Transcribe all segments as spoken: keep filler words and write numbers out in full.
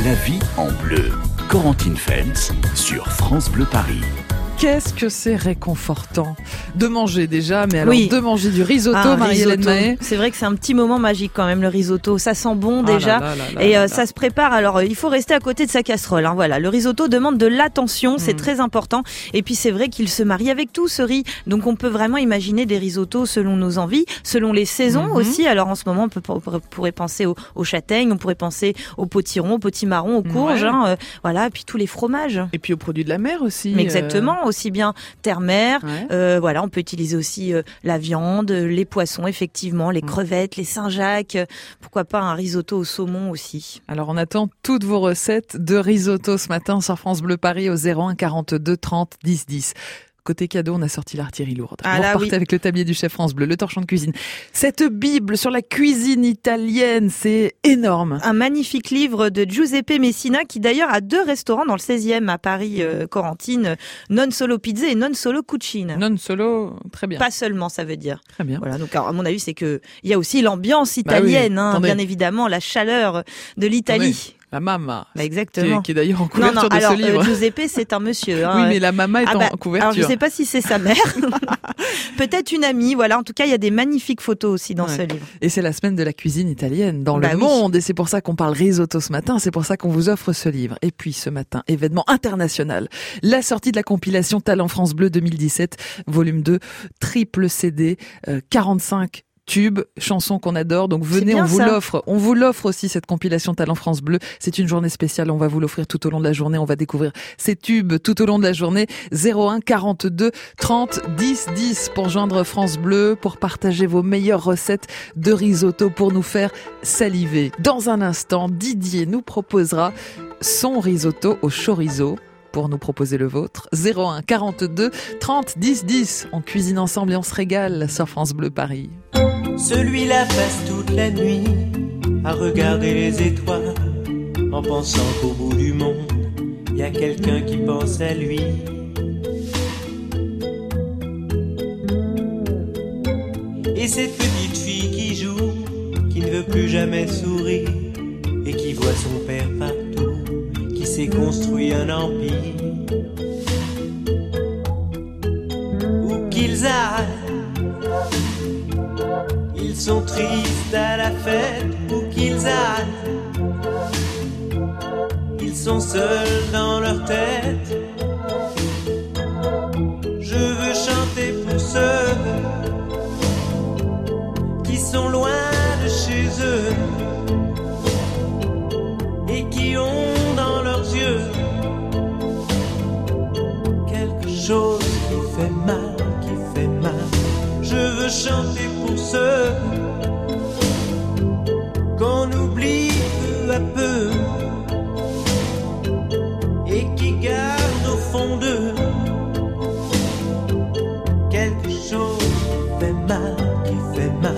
La vie en bleu. Corentine Feltz sur France Bleu Paris. Qu'est-ce que c'est réconfortant de manger déjà, mais alors oui. de manger du risotto, ah, Marie-Hélène Mahé. C'est vrai que c'est un petit moment magique quand même, le risotto. Ça sent bon Ah déjà, là là là et là euh, là. ça se prépare. Alors euh, il faut rester à côté de sa casserole. Hein, voilà, le risotto demande de l'attention, c'est Mm. très important. Et puis c'est vrai qu'il se marie avec tout ce riz, donc on peut vraiment imaginer des risottos selon nos envies, selon les saisons Mm-hmm. aussi. Alors en ce moment, on, peut, on pourrait penser aux, aux châtaignes, on pourrait penser aux potirons, aux potimarrons, aux courges, Ouais. hein, euh, voilà, et puis tous les fromages. Et puis aux produits de la mer aussi. Mais exactement, aussi bien terre-mer. Ouais. Euh, voilà, on peut utiliser aussi euh, la viande, les poissons, effectivement, les Mm. crevettes, les Saint-Jacques. euh, Pourquoi pas un risotto au saumon aussi. Alors on attend toutes vos recettes de risotto ce matin sur France Bleu Paris au zéro un quarante-deux trente dix dix. Côté cadeau, on a sorti l'artillerie lourde. Ah Vous là, repartez oui. avec le tablier du chef France Bleu, le torchon de cuisine. Cette bible sur la cuisine italienne, c'est énorme. Un magnifique livre de Giuseppe Messina qui d'ailleurs a deux restaurants dans le seizième à Paris, euh, Corentine, Non Solo Pizza et Non Solo Cucine. Non solo, très bien. Pas seulement, ça veut dire. Très bien. Voilà, donc alors, à mon avis, c'est que il y a aussi l'ambiance Bah oui, italienne, hein, attendez. bien évidemment, la chaleur de l'Italie. La mama. Bah, Qui exactement. est, qui est d'ailleurs en Non, couverture non, de alors, ce livre. euh, Giuseppe, c'est un monsieur. Hein, oui, mais la mama est Ah en bah, couverture. Alors je sais pas si c'est sa mère, peut-être une amie. Voilà, en tout cas il y a des magnifiques photos aussi dans Ouais. ce livre. Et c'est la semaine de la cuisine italienne dans Bah le oui. monde. Et c'est pour ça qu'on parle risotto ce matin. C'est pour ça qu'on vous offre ce livre. Et puis ce matin, événement international. La sortie de la compilation Talent France Bleu deux mille dix-sept, volume deux, triple C D, euh, quarante-cinq tubes, chansons qu'on adore. Donc venez, bien, on vous ça. l'offre. On vous l'offre aussi, cette compilation Talent France Bleu. C'est une journée spéciale. On va vous l'offrir tout au long de la journée. On va découvrir ces tubes tout au long de la journée. zéro un quarante-deux trente dix dix pour joindre France Bleu, pour partager vos meilleures recettes de risotto, pour nous faire saliver. Dans un instant, Didier nous proposera son risotto au chorizo. Pour nous proposer le vôtre, zéro un quarante-deux trente dix dix. On cuisine ensemble et on se régale sur France Bleu Paris. Celui-là passe toute la nuit à regarder les étoiles, en pensant qu'au bout du monde, il y a quelqu'un qui pense à lui. Et cette petite fille qui joue, qui ne veut plus jamais sourire, et qui voit son père partout, qui s'est construit un empire. Où qu'ils aillent, ils sont tristes à la fête. Où qu'ils aillent, ils sont seuls dans leur tête. Je veux chanter pour ceux qui sont loin de chez eux et qui ont dans leurs yeux quelque chose qui fait mal, qui fait mal. Je veux chanter pour ceux qu'on oublie peu à peu et qui gardent au fond d'eux quelque chose qui fait mal, qui fait mal.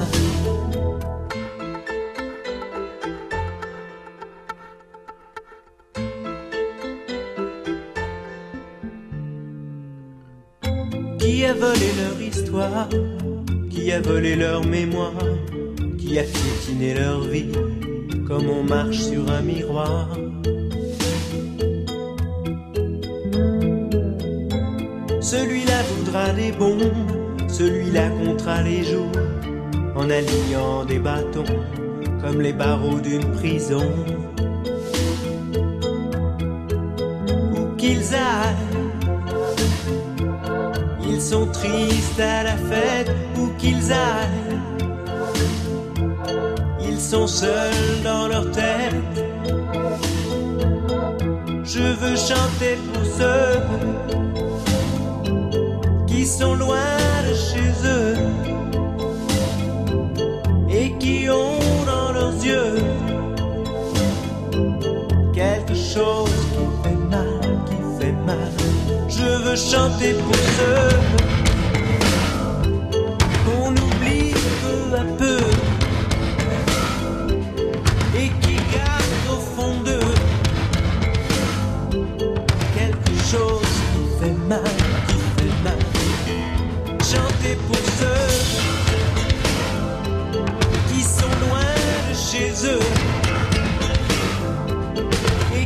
Qui a volé leur histoire, qui a volé leur mémoire, qui a piétiné leur vie, comme on marche sur un miroir. Celui-là voudra des bombes, celui-là comptera les jours, en alignant des bâtons, comme les barreaux d'une prison. Où qu'ils aillent, ils sont tristes à la fête. Où qu'ils aillent, ils sont seuls dans leur tête. Je veux chanter pour ceux qui sont loin de chez eux et qui ont dans leurs yeux quelque chose qui fait mal, qui fait mal. Je veux chanter pour ceux qu'on oublie peu à peu et qui gardent au fond d'eux quelque chose qui fait mal, qui fait mal. Chanter pour ceux qui sont loin de chez eux et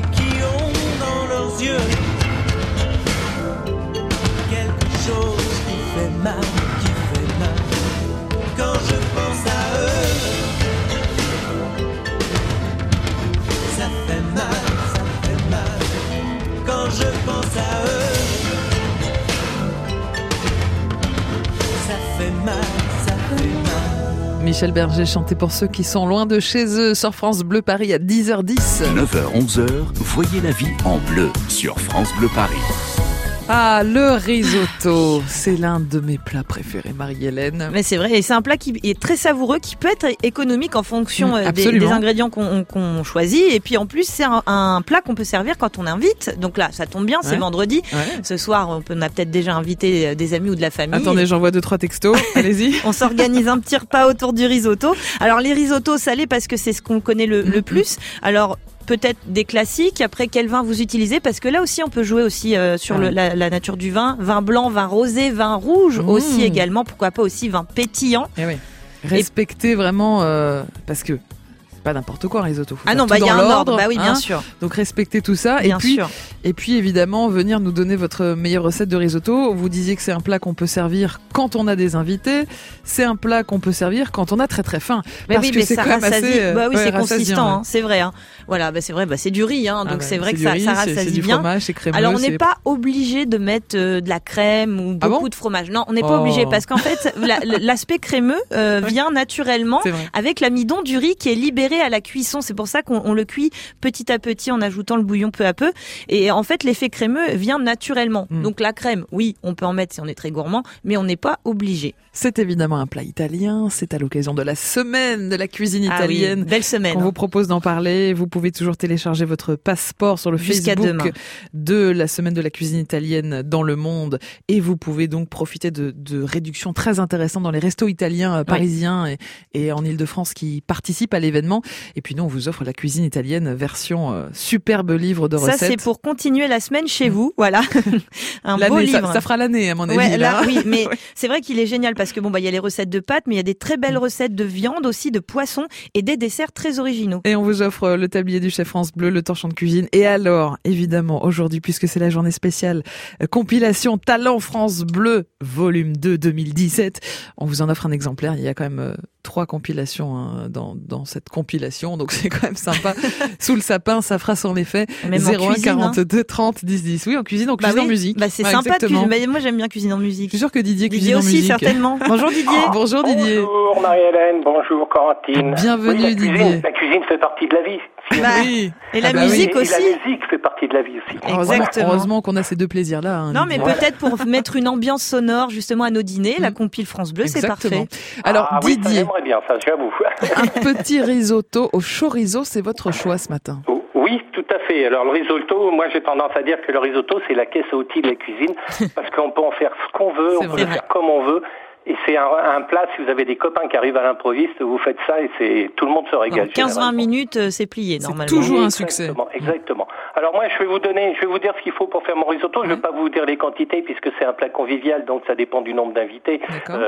Michel Berger, chanté pour ceux qui sont loin de chez eux, sur France Bleu Paris à dix heures dix. neuf heures onze heures, voyez la vie en bleu sur France Bleu Paris. Ah, le risotto, c'est l'un de mes plats préférés, Marie-Hélène. Mais c'est vrai, et c'est un plat qui est très savoureux, qui peut être économique en fonction mmh, des, des ingrédients qu'on, qu'on choisit. Et puis en plus, c'est un, un plat qu'on peut servir quand on invite. Donc là, ça tombe bien, c'est ouais. vendredi. Ouais. Ce soir, on, peut, on a peut-être déjà invité des amis ou de la famille. Attendez, j'envoie deux, trois textos. Allez-y. On s'organise un petit repas autour du risotto. Alors les risottos salés, parce que c'est ce qu'on connaît le, mmh. le plus. Alors, peut-être des classiques. Après, quel vin vous utilisez? Parce que là aussi, on peut jouer aussi euh, sur ah. le, la, la nature du vin. Vin blanc, vin rosé, vin rouge mmh. aussi également. Pourquoi pas aussi vin pétillant. Eh oui. Respectez Et... vraiment, euh, parce que pas n'importe quoi un risotto. Faut ah non, bah il y a un ordre, bah oui, bien hein. sûr. Donc respectez tout ça. Bien et puis, sûr. et puis évidemment, venir nous donner votre meilleure recette de risotto. Vous disiez que c'est un plat qu'on peut servir quand on a des invités. C'est un plat qu'on peut servir quand on a très très faim. Mais parce oui, que mais c'est ça quand même rassasie. assez. Bah oui, ouais, c'est consistant, ouais. hein, c'est vrai. Hein. Voilà, bah c'est vrai, bah c'est du riz, hein, donc ah bah, c'est vrai c'est que ça, riz, ça rassasie c'est, c'est du bien. Fromage, c'est crémeux, Alors on c'est... n'est pas obligé de mettre euh, de la crème ou beaucoup ah bon de fromage. Non, on n'est pas oh. obligé parce qu'en fait, la, l'aspect crémeux euh, vient naturellement avec l'amidon du riz qui est libéré à la cuisson. C'est pour ça qu'on on le cuit petit à petit en ajoutant le bouillon peu à peu. Et en fait, l'effet crémeux vient naturellement. Mm. Donc la crème, oui, on peut en mettre si on est très gourmand, mais on n'est pas obligé. C'est évidemment un plat italien. C'est à l'occasion de la semaine de la cuisine italienne. Ah oui, belle semaine. On vous propose d'en parler. Vous pouvez toujours télécharger votre passeport sur le Jusqu'à Facebook demain. de la semaine de la cuisine italienne dans le monde. Et vous pouvez donc profiter de, de réductions très intéressantes dans les restos italiens parisiens oui. et, et en Ile-de-France qui participent à l'événement. Et puis nous, on vous offre la cuisine italienne version euh, superbe livre de recettes. Ça, c'est pour continuer la semaine chez vous. Voilà. Un l'année, beau livre. Ça, ça fera l'année, à mon avis. Ouais, là. là, oui, mais ouais. c'est vrai qu'il est génial parce que bon, bah, il y a les recettes de pâtes, mais il y a des très belles mmh. recettes de viande aussi, de poisson et des desserts très originaux. Et on vous offre le tablier du chef France Bleu, le torchon de cuisine. Et alors, évidemment, aujourd'hui, puisque c'est la journée spéciale, euh, compilation Talent France Bleu, volume deux deux mille dix-sept. On vous en offre un exemplaire. Il y a quand même euh, trois compilations hein, dans, dans cette compilation, donc c'est quand même sympa. Sous le sapin, ça fera son effet. Même zéro un cuisine, quarante-deux trente dix dix. Oui, en cuisine, en bah cuisine oui. en musique. Bah c'est ouais, sympa exactement. de cuisine. Moi j'aime bien cuisine en musique. Je suis sûr que Didier, Didier cuisine aussi, en musique. certainement. Bonjour Didier. Oh, bonjour Didier. Bonjour Marie-Hélène, bonjour Corentine. Bienvenue oui, la Didier. Cuisine, la cuisine fait partie de la vie. Bah, oui. Et la ah bah musique oui. aussi. Et la musique fait partie de la vie aussi. Heureusement, Exactement. heureusement qu'on a ces deux plaisirs-là. Hein, non, mais Didier. peut-être pour mettre une ambiance sonore justement à nos dîners, la compile France Bleu, Exactement. c'est parfait. Alors ah, Didier, oui, ça, j'aimerais bien, ça, j'avoue. un petit risotto au chorizo, c'est votre choix ce matin. Oui, tout à fait. Alors le risotto, moi j'ai tendance à dire que le risotto c'est la caisse à outils de la cuisine parce qu'on peut en faire ce qu'on veut, C'est on vrai. peut le faire comme on veut. Et c'est un, un plat, si vous avez des copains qui arrivent à l'improviste, vous faites ça et c'est tout le monde se régale. quinze à vingt minutes, c'est plié normalement. C'est toujours Oui, un succès. Exactement, exactement. Alors moi, je vais vous donner, je vais vous dire ce qu'il faut pour faire mon risotto. Je ne vais pas vous dire les quantités puisque c'est un plat convivial, donc ça dépend du nombre d'invités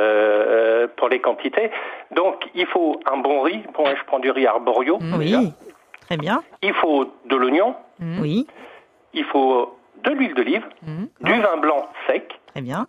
euh, pour les quantités. Donc il faut un bon riz. Bon, je prends du riz arborio. Oui, déjà. très bien. Il faut de l'oignon. Mmh. Oui. Il faut de l'huile d'olive, Mmh. du vin blanc sec. Très bien.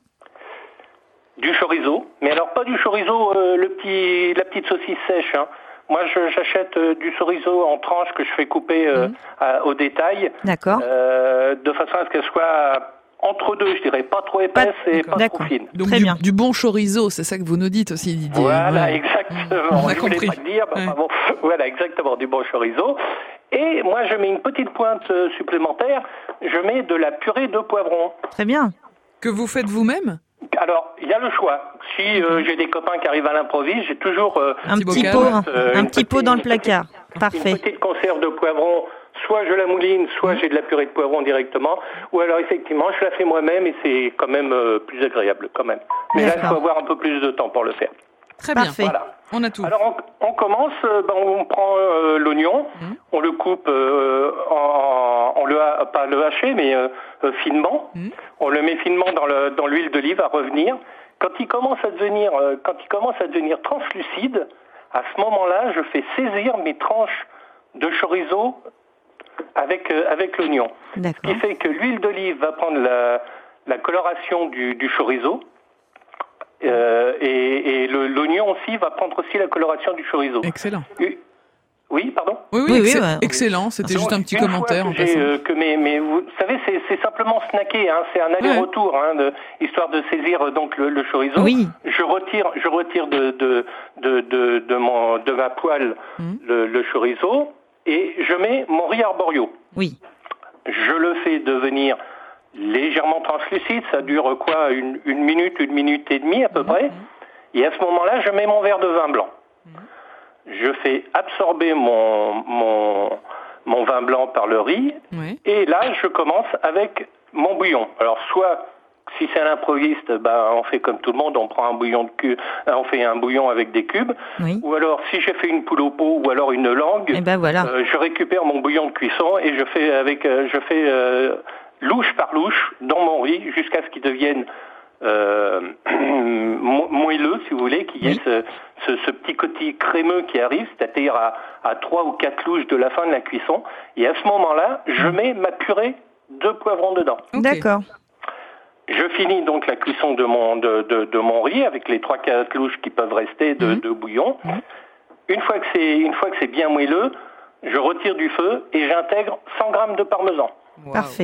Du chorizo, mais alors pas du chorizo, euh, le petit, la petite saucisse sèche. Hein. Moi, je, j'achète euh, du chorizo en tranches que je fais couper euh, mmh. à, au détail, D'accord. euh, de façon à ce qu'elle soit entre deux, je dirais, pas trop épaisse Pas... et pas D'accord. trop fine. Donc Très du, bien. du bon chorizo, c'est ça que vous nous dites aussi, Didier. Voilà, Ouais. exactement. On a je voulais compris. pas le dire, bah, Ouais. enfin bon, voilà, exactement, du bon chorizo. Et moi, je mets une petite pointe euh, supplémentaire. Je mets de la purée de poivron. Très bien. Que vous faites vous-même? Alors, il y a le choix. Si euh, j'ai des copains qui arrivent à l'improviste, j'ai toujours euh, Un petit petit bocal. pot, un, Euh, un une petit pot petite- dans le une placard. une Parfait. petite conserve de poivron. Soit je la mouline, soit j'ai de la purée de poivron directement. Ou alors effectivement, je la fais moi-même et c'est quand même euh, plus agréable quand même. Mais là, il D'accord. faut avoir un peu plus de temps pour le faire. Très bien. Parfait. Voilà. On a tout. Alors on, on commence, euh, ben, on prend euh, l'oignon, Mhm. on le coupe euh, en, on le ha- pas le hacher mais euh, euh, finement. Mhm. On le met finement dans le dans l'huile d'olive à revenir. Quand il commence à devenir euh, quand il commence à devenir translucide, à ce moment-là, je fais saisir mes tranches de chorizo avec euh, avec l'oignon. Ce D'accord. qui fait que l'huile d'olive va prendre la la coloration du, du chorizo. Euh, et et le, l'oignon aussi va prendre aussi la coloration du chorizo. Excellent. U- Oui, pardon. Oui, oui, Oui, ex- oui, ouais. excellent. C'était Donc, juste un petit une commentaire. fois En que, j'ai, passant. euh, que mes, mes, vous savez, c'est, c'est simplement snacker, hein, c'est un aller-retour, hein, de, histoire de saisir euh, donc le, le chorizo. Oui. Je retire, je retire de de de de, de mon de ma poêle Mmh. le, le chorizo et je mets mon riz arborio. Oui. Je le fais devenir légèrement translucide, ça dure quoi, une, une minute, une minute et demie à peu près. Et à ce moment-là, je mets mon verre de vin blanc. Je fais absorber mon, mon, mon vin blanc par le riz, Oui. et là, je commence avec mon bouillon. Alors, soit, si c'est un improviste, ben, on fait comme tout le monde, on prend un bouillon de cube, on fait un bouillon avec des cubes. Oui. Ou alors, si j'ai fait une poule au pot, ou alors une langue, Et ben voilà. euh, je récupère mon bouillon de cuisson et je fais avec, euh, je fais euh, louche par louche dans mon riz jusqu'à ce qu'il devienne euh, mo- moelleux, si vous voulez, qu'il y ait Oui. ce, ce, ce petit côté crémeux qui arrive, c'est-à-dire à, à trois ou quatre louches de la fin de la cuisson. Et à ce moment-là, je mets ma purée de poivrons dedans. Ok. D'accord. Je finis donc la cuisson de mon de, de, de mon riz avec les trois quatre louches qui peuvent rester de, Mhm. de bouillon. Une fois que c'est une fois que c'est bien moelleux, je retire du feu et j'intègre cent grammes de parmesan. Wow. Parfait.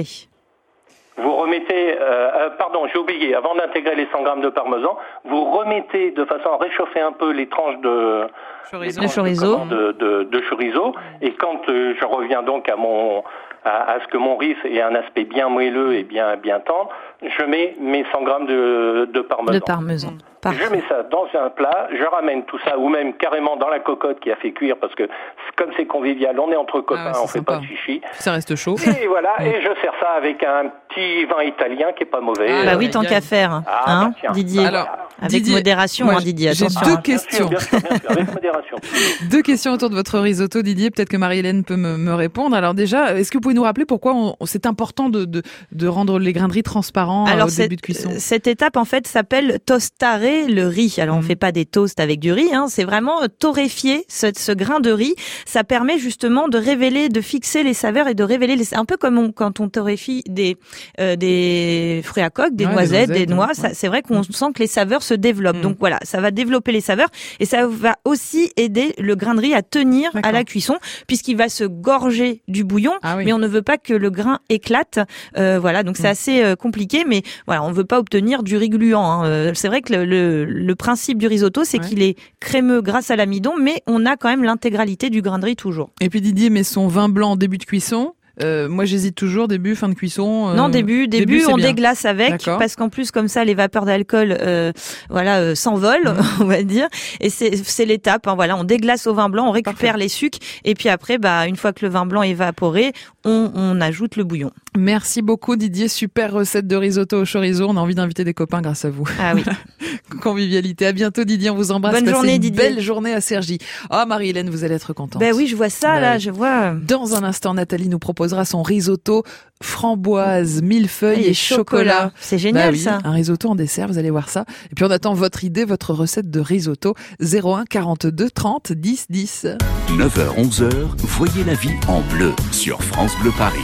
Vous remettez, euh, euh, pardon, j'ai oublié, avant d'intégrer les cent grammes de parmesan, vous remettez de façon à réchauffer un peu les tranches de Chorizo. les Le tranches de, chorizo. comment, de, de, de chorizo. Et quand euh, je reviens donc à mon à, à ce que mon riz ait un aspect bien moelleux et bien bien tendre, je mets mes cent grammes de, de parmesan. De parmesan. Parfait. Je mets ça dans un plat, je ramène tout ça, ou même carrément dans la cocotte qui a fait cuire, parce que c'est- comme c'est convivial, on est entre copains, Ah ouais, c'est on fait sympa. pas de chichi. Ça reste chaud. Et voilà, et je sers ça avec un petit vin italien qui est pas mauvais. Ah, Bah Euh, oui, tant Gagne. qu'à faire. Ah, Hein, bah tiens. Didier. Alors, Avec Didier, modération, moi, hein, Didier. j'ai Attention. deux hein. Bien sûr, questions. bien sûr, bien sûr, avec modération. Deux questions autour de votre risotto, Didier. Peut-être que Marie-Hélène peut me, me répondre. Alors déjà, est-ce que vous pouvez nous rappeler pourquoi on, c'est important de, de, de rendre les grains de riz transparents euh, Alors au cette, début de cuisson? cette étape en fait s'appelle tostarer le riz. Alors on Mhm. fait pas des toasts avec du riz, hein, c'est vraiment torréfier ce, ce grain de riz. Ça permet justement de révéler, de fixer les saveurs et de révéler les. Un peu comme on, quand on torréfie des euh, des fruits à coque, des Ouais, des noisettes, des, noisettes, noix. ouais. Ça, c'est vrai qu'on sent que les saveurs se développent. Mhm. Donc voilà, ça va développer les saveurs et ça va aussi aider le grain de riz à tenir D'accord. à la cuisson puisqu'il va se gorger du bouillon. Ah oui. Mais on ne veut pas que le grain éclate. Euh, voilà, donc c'est Mhm. assez euh, compliqué, mais voilà, on veut pas obtenir du riz gluant. Hein. Euh, c'est vrai que le, le, le principe du risotto, c'est Ouais. qu'il est crémeux grâce à l'amidon, mais on a quand même l'intégralité du grain de riz toujours. Et puis Didier met son vin blanc en début de cuisson. Euh, moi, j'hésite toujours, début, fin de cuisson. euh, Non, début, début, début, c'est on bien. déglace avec, D'accord. parce qu'en plus comme ça, les vapeurs d'alcool, euh, voilà, euh, s'envolent, Mhm. on va dire. Et c'est, c'est l'étape. Hein, voilà, on déglace au vin blanc, on récupère Parfait. les sucres, et puis après, bah, une fois que le vin blanc est évaporé, on, on ajoute le bouillon. Merci beaucoup Didier, super recette de risotto au chorizo. On a envie d'inviter des copains grâce à vous. Ah oui. Convivialité. À bientôt Didier, on vous embrasse. Bonne Passez journée, une Didier. belle journée à Cergy. Ah Marie-Hélène, vous allez être contente. Ben oui, je vois ça Bah là, oui. je vois. Dans un instant, Nathalie nous proposera son risotto framboise, millefeuille Et et chocolat. C'est génial Bah oui, ça. un risotto en dessert, vous allez voir ça. Et puis on attend votre idée, votre recette de risotto. zéro un quarante-deux trente dix dix. neuf heures onze heures, voyez la vie en bleu sur France Bleu Paris.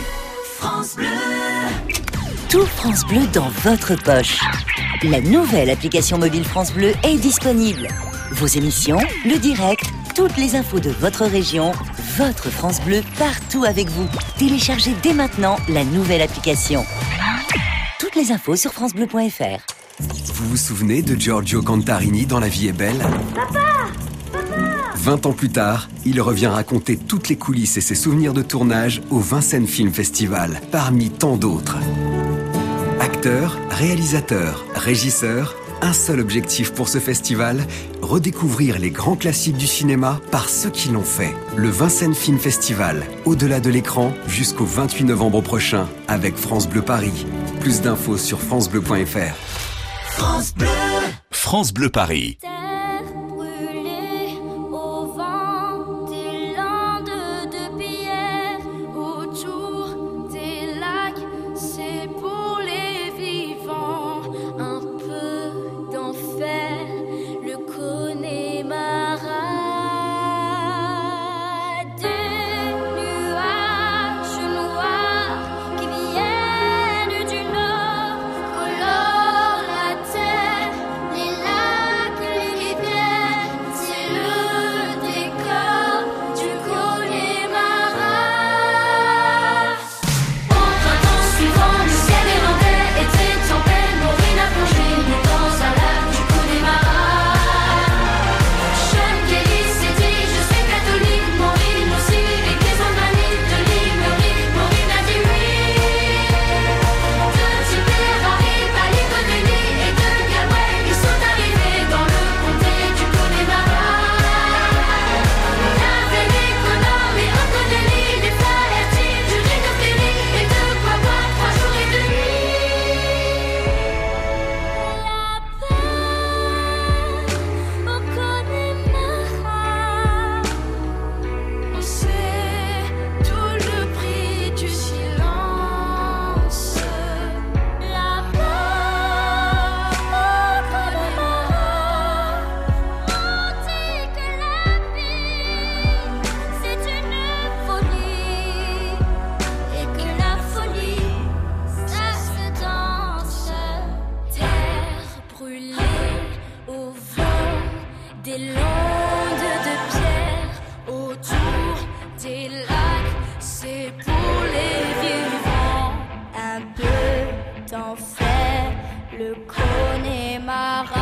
Tout France Bleu dans votre poche. La nouvelle application mobile France Bleu est disponible. Vos émissions, le direct, toutes les infos de votre région, votre France Bleu partout avec vous. Téléchargez dès maintenant la nouvelle application. Toutes les infos sur francebleu point f r. Vous vous souvenez de Giorgio Cantarini dans La vie est belle ? Papa ! Vingt ans plus tard, il revient raconter toutes les coulisses et ses souvenirs de tournage au Vincennes Film Festival, parmi tant d'autres. Acteurs, réalisateurs, régisseurs, un seul objectif pour ce festival, redécouvrir les grands classiques du cinéma par ceux qui l'ont fait. Le Vincennes Film Festival, au-delà de l'écran, jusqu'au vingt-huit novembre prochain, avec France Bleu Paris. Plus d'infos sur francebleu point f r. France Bleu Paris. Terre brûlée au vent des landes de pierre, autour des lacs, c'est pour les vivants. Un peu d'enfer, le Connemara. Des nuages noirs qui viennent du nord colorent la terre, les lacs, les le Connemara.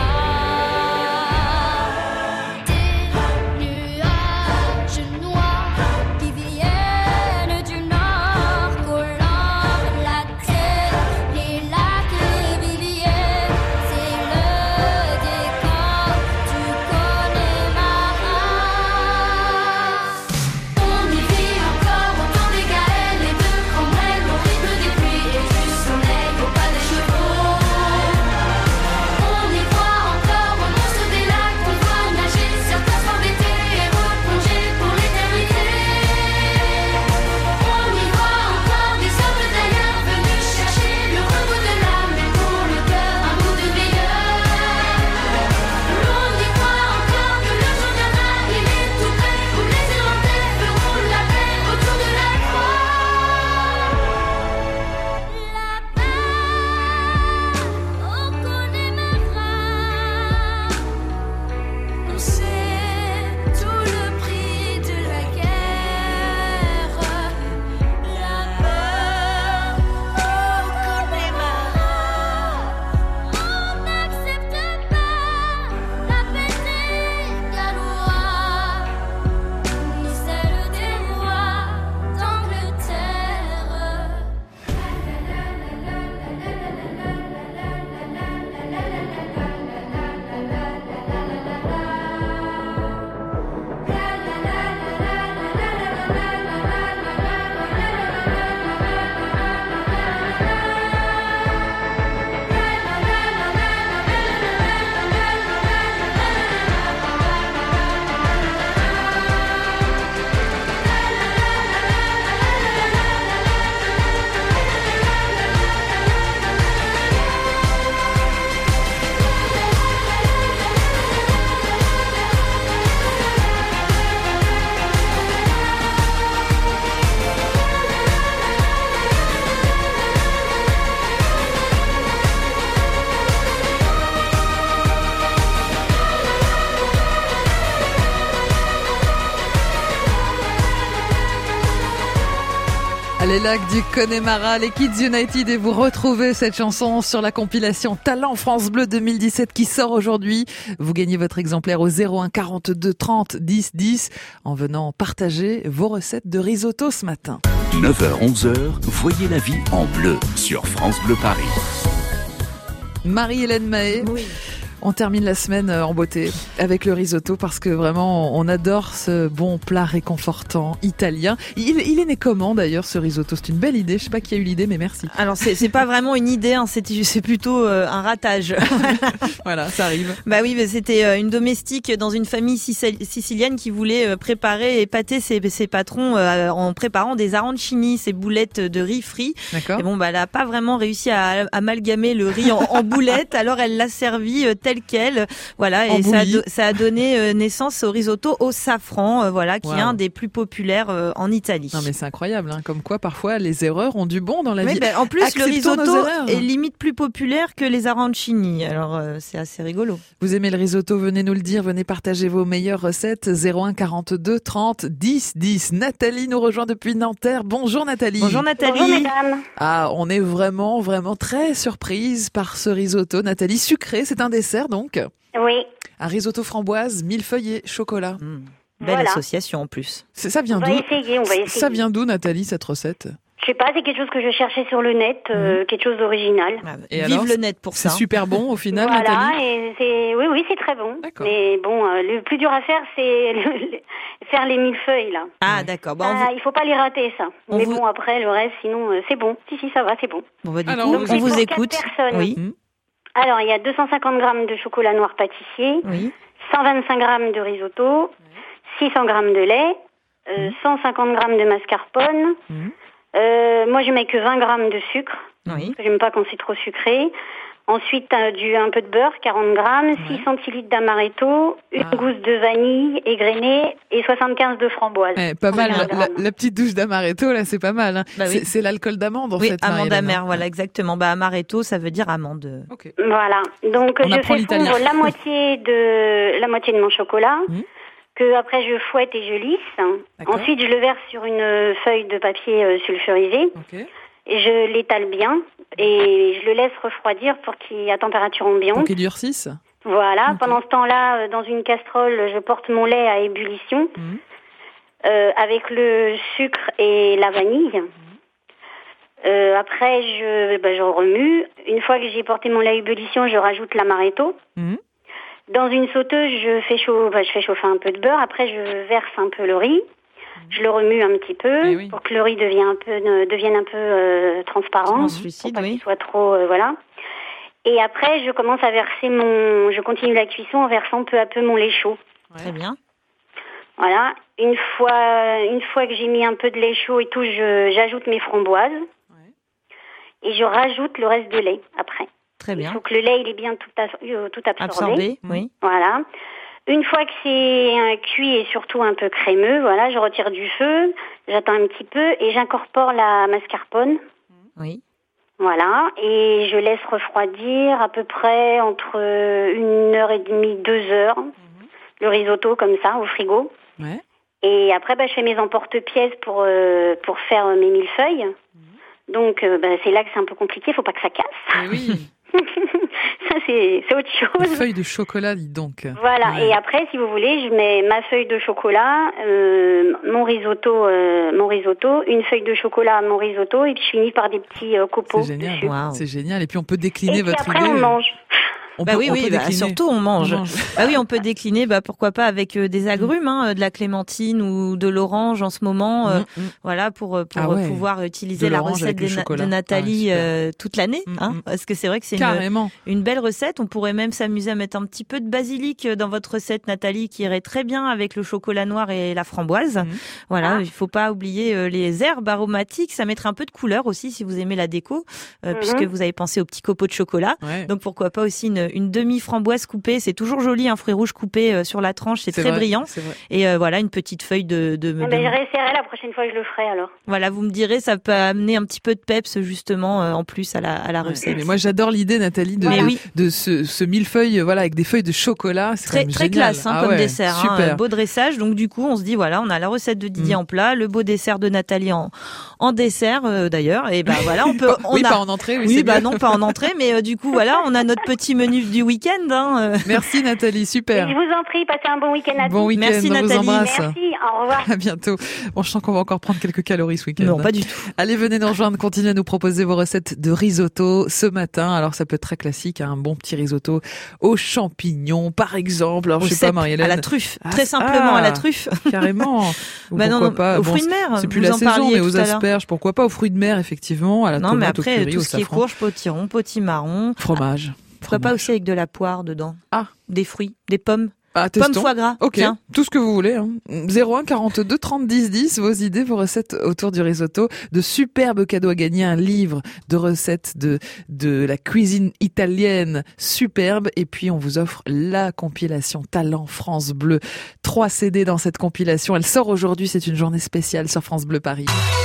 Les lacs du Connemara, les Kids United, et vous retrouvez cette chanson sur la compilation Talent France Bleu deux mille dix-sept qui sort aujourd'hui. Vous gagnez votre exemplaire au zéro un quarante-deux trente dix dix en venant partager vos recettes de risotto ce matin. neuf heures onze heures, voyez la vie en bleu sur France Bleu Paris. Marie-Hélène Mahé. Oui. On termine la semaine en beauté avec le risotto parce que vraiment on adore ce bon plat réconfortant italien. Il, il est né comment d'ailleurs ce risotto? C'est une belle idée, je sais pas qui a eu l'idée mais merci. Alors c'est, c'est pas vraiment une idée, hein, c'est, c'est plutôt euh, un ratage. Voilà, ça arrive. Bah oui, mais c'était euh, une domestique dans une famille sicilienne qui voulait euh, préparer et épater ses, ses patrons euh, en préparant des arancini, ces boulettes de riz frit. D'accord. Et bon, bah elle a pas vraiment réussi à amalgamer le riz en, en boulettes, alors elle l'a servi euh, tel quel, voilà, et ça a, do- ça a donné euh, naissance au risotto au safran, euh, voilà, qui wow. est un des plus populaires euh, en Italie. Non mais c'est incroyable, hein, comme quoi parfois les erreurs ont du bon dans la oui, vie. Ben, en plus Acceptons le risotto est limite plus populaire que les arancini, alors euh, c'est assez rigolo. Vous aimez le risotto, venez nous le dire, venez partager vos meilleures recettes. Zéro un quarante-deux trente dix dix. Nathalie nous rejoint depuis Nanterre. Bonjour Nathalie. Bonjour Nathalie. Bonjour mesdames. Ah, on est vraiment vraiment très surprise par ce risotto. Nathalie, sucré, c'est un dessert donc. Oui. Un risotto framboise, millefeuille et chocolat. Mmh. Belle voilà. association en plus. C'est, ça vient on d'où va essayer, on va essayer. Ça vient d'où Nathalie cette recette? Je sais pas, c'est quelque chose que je cherchais sur le net, euh, mmh. quelque chose d'original. Ah, et vive alors, le net pour c'est ça. C'est super bon au final, voilà, Nathalie. Et c'est, oui, oui, c'est très bon. D'accord. Mais bon, euh, le plus dur à faire, c'est le, le, faire les millefeuilles là. Ah d'accord. Bon, ah, vous... il faut pas les rater ça. On Mais vous... bon, après le reste, sinon euh, c'est bon. Si si, ça va, c'est bon. Bon bah du alors, coup, on, on vous écoute. Oui. Mmh. Alors il y a deux cent cinquante grammes de chocolat noir pâtissier, oui. cent vingt-cinq grammes de risotto, six cents grammes de lait, euh, mmh. cent cinquante grammes de mascarpone. Mmh. Euh, moi, je mets que vingt grammes de sucre. Oui. J'aime pas quand c'est trop sucré. Ensuite, euh, du, un peu de beurre, quarante grammes, ouais. six centilitres d'amaretto, une ah. gousse de vanille égrenée et soixante-quinze de framboise. Eh, pas mal, la, la, la petite douche d'amaretto, là, c'est pas mal. Hein. Bah oui. c'est, c'est l'alcool d'amande, en oui, fait. Oui, amande amère, voilà, exactement. Bah, amaretto, ça veut dire amande. Okay. Voilà. Donc, On je fais fondre la moitié de, la moitié de mon chocolat. Mmh. Que après je fouette et je lisse. D'accord. Ensuite, je le verse sur une feuille de papier euh, sulfurisé. Okay. Je l'étale bien et je le laisse refroidir pour qu'il à température ambiante. Pour qu'il durcisse. Voilà. Okay. Pendant ce temps-là, dans une casserole, je porte mon lait à ébullition mmh. euh, avec le sucre et la vanille. Mmh. Euh, après, je, bah, je remue. Une fois que j'ai porté mon lait à ébullition, je rajoute l'amaretto. Mmh. Dans une sauteuse, je fais, chauffe, bah, je fais chauffer un peu de beurre. Après, je verse un peu le riz. Je le remue un petit peu oui. pour que le riz devienne un peu, euh, devienne un peu euh, transparent, translucide, pour pas oui. qu'il soit trop, euh, voilà. Et après, je commence à verser mon, je continue la cuisson en versant peu à peu mon lait chaud. Très bien. Voilà. Une fois, une fois que j'ai mis un peu de lait chaud et tout, je, j'ajoute mes framboises ouais. et je rajoute le reste de lait après. Très bien. Il faut que le lait il est bien tout, euh, tout absorbé. Absorbé, oui. Voilà. Une fois que c'est euh, cuit et surtout un peu crémeux, voilà, je retire du feu, j'attends un petit peu et j'incorpore la mascarpone. Oui. Voilà, et je laisse refroidir à peu près entre une heure et demie, deux heures, mm-hmm. le risotto comme ça au frigo. Ouais. Et après, bah, je fais mes emporte-pièces pour euh, pour faire mes millefeuilles. Mm-hmm. Donc, euh, bah, c'est là que c'est un peu compliqué, il faut pas que ça casse. Et oui. Ça, c'est, c'est autre chose. Une feuille de chocolat, dis donc. Voilà. Ouais. Et après, si vous voulez, je mets ma feuille de chocolat, euh, mon risotto, euh, mon risotto, une feuille de chocolat, mon risotto, et puis je finis par des petits euh, copeaux. C'est génial. Wow. C'est génial. Et puis on peut décliner et votre puis après, idée. on mange. On bah peut, oui, on oui, peut bah surtout on mange. on mange. Bah oui, on peut décliner, bah pourquoi pas avec euh, des agrumes, hein, de la clémentine ou de l'orange en ce moment, euh, mmh, mmh. voilà, pour pour ah ouais. pouvoir utiliser la recette de, Na- de Nathalie ah, euh, toute l'année, mmh, hein, parce que c'est vrai que c'est une, une belle recette. On pourrait même s'amuser à mettre un petit peu de basilic dans votre recette, Nathalie, qui irait très bien avec le chocolat noir et la framboise. Mmh. Voilà, ah. il faut pas oublier euh, les herbes aromatiques, ça mettrait un peu de couleur aussi si vous aimez la déco, euh, mmh. puisque vous avez pensé aux petits copeaux de chocolat. Ouais. Donc pourquoi pas aussi une, une demi framboise coupée, c'est toujours joli, un fruit rouge coupé euh, sur la tranche, c'est, c'est très vrai, brillant. C'est et euh, voilà, une petite feuille de... de, de... Ah ben, je réessayerai la prochaine fois, je le ferai alors. Voilà, vous me direz, ça peut amener un petit peu de peps justement euh, en plus à la, à la recette. Ouais, mais moi j'adore l'idée, Nathalie, de, de, oui. de ce, ce millefeuille, voilà, avec des feuilles de chocolat. C'est très, très classe hein, ah, comme ouais, dessert, hein, beau dressage. Donc du coup, on se dit voilà, on a la recette de Didier mmh. en plat, le beau dessert de Nathalie en, en dessert euh, d'ailleurs. Et ben bah, voilà, on peut. On oui, a... pas en entrée. Oui, oui c'est bah bien. non, pas en entrée, mais euh, du coup voilà, on a notre petit menu du week-end. Hein, euh. Merci Nathalie, super. Et je vous en prie, passez un bon week-end à tous. Bon week-end, merci on Nathalie. Vous embrasse. Merci, au revoir. À bientôt. Bon, je sens qu'on va encore prendre quelques calories ce week-end. Non, pas du tout. Allez, venez nous rejoindre, continuez à nous proposer vos recettes de risotto ce matin. Alors ça peut être très classique, hein, un bon petit risotto aux champignons, par exemple. Alors au je sais pas, Marie-Hélène. À la truffe, ah, très simplement ah, à la truffe. Carrément. Ou bah pourquoi non, non, pas aux bon, fruits de mer. C'est plus la saison, mais aux asperges, pourquoi pas aux fruits de mer, effectivement, à la non, tomate, mais après, au curry, tout au ce qui est safran. courge, potiron, potimarron. Fromage. Pourquoi Fromage. pas aussi avec de la poire dedans. Ah. Des fruits, des pommes. Ah, Pomme foie gras. Ok, tiens. Tout ce que vous voulez. Hein. zéro un quarante-deux trente dix dix, vos idées, vos recettes autour du risotto. De superbes cadeaux à gagner, un livre de recettes de de la cuisine italienne superbe. Et puis on vous offre la compilation Talent France Bleu. Trois C D dans cette compilation. Elle sort aujourd'hui, c'est une journée spéciale sur France Bleu Paris.